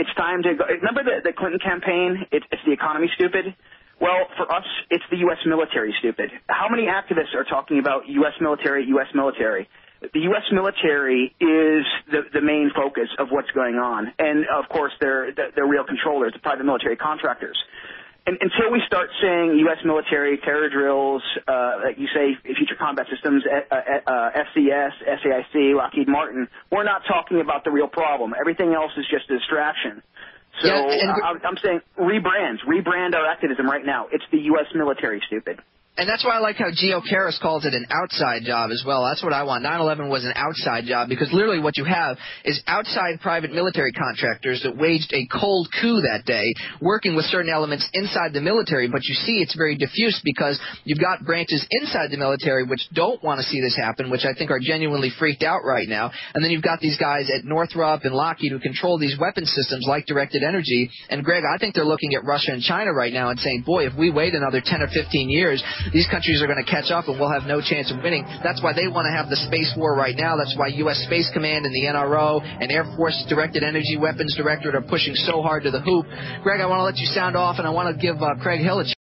It's time to go. Remember the Clinton campaign? It's the economy, stupid. Well, for us, it's the U.S. military, stupid. How many activists are talking about U.S. military, U.S. military? The U.S. military is the main focus of what's going on. And, of course, they're real controllers, the private military contractors. And until we start saying U.S. military, terror drills, like you say, Future Combat Systems, FCS, SAIC, Lockheed Martin, we're not talking about the real problem. Everything else is just a distraction. So I'm saying rebrand our activism right now. It's the U.S. military, stupid. And that's why I like how Gio Karras calls it an outside job as well. That's what I want. 9/11 was an outside job because literally what you have is outside private military contractors that waged a cold coup that day, working with certain elements inside the military. But you see it's very diffuse because you've got branches inside the military which don't want to see this happen, which I think are genuinely freaked out right now. And then you've got these guys at Northrop and Lockheed who control these weapon systems like directed energy. And, Greg, I think they're looking at Russia and China right now and saying, boy, if we wait another 10 or 15 years, these countries are going to catch up and we'll have no chance of winning. That's why they want to have the space war right now. That's why U.S. Space Command and the NRO and Air Force Directed Energy Weapons Directorate are pushing so hard to the hoop. Greg, I want to let you sound off, and I want to give Craig Hill a chance.